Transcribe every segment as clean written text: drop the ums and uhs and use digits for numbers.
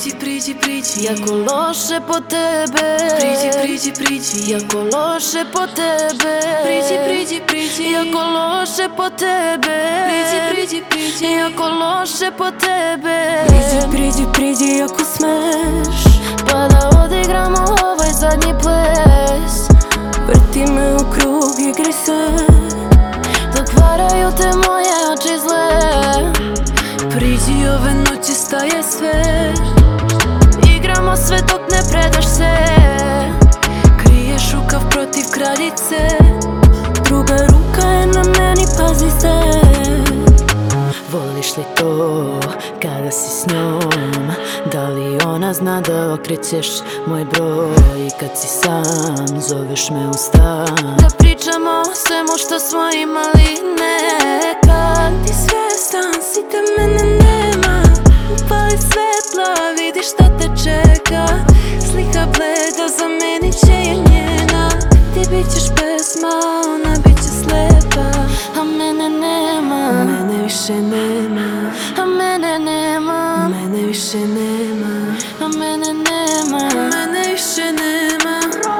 Priđi, jako loše po tebe. Priđi, jako loše po tebe. Priđi, jako loše po tebe. Priđi, jako loše po tebe. Priđi, ako smeš, Pa da odigramo ovaj zadnji ples. vrti me u krug, igraj se, Dok varaju te moje oči zle. priđi, ove noći staje sve. Igramo sve dok ne predaš se. Kriješ rukav protiv kraljice, druga ruka je na meni, pazi se. Voliš li to kada si s njom? Da li ona zna da okrećeš moj broj? Kad si sam, zoveš me u stan, Da pričamo o svemu što smo imali nekad. ti svjestan si da mene nema. Upali svetla, vidiš šta te čeka. Slika bleda, zamenit će je njena. Ti bit ćeš pesma, ona bit će slepa. A mene nema, Mene više nema, a mene nema, mene više nema, a mene nema. mene više nema.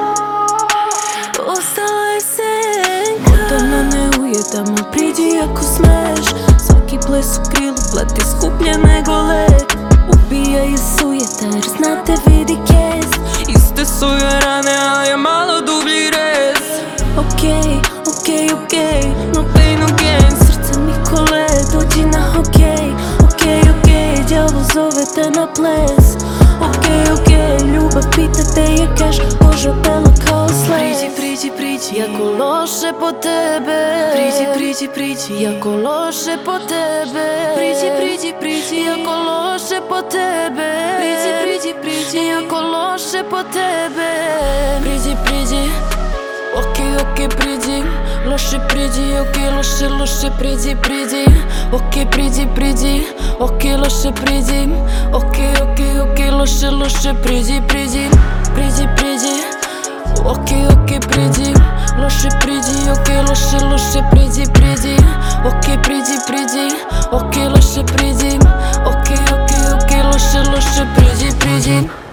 Ostala je senka, odavno ne ujedamo, priđi ako smeš. Svaki ples u krilu plati skuplje nego let. Ubijaju sujeta jer znate vidi kez. Iste su joj rane, ali je malo dublji rez. Okej, no pain, no gain. Srce mi kole, dođi na hokej. Okej, djavo zove te na ples. Okej, ljubav pita te je keš. Koža bela kao sled. Priđi, jako loše po tebe. Priđi, jako loše po tebe. Priđi, jako loše po tebe. Priđi, jako loše po tebe. Priđi, okej, priđi. Loše priđi, okej, loše priđi. Okej, priđi, okej, loše priđi. Okej, loše priđi. Okej, priđi. Loše priđi, okej, loše priđi. Okej, priđi. Okej, loše priđi. Okej, loše priđi.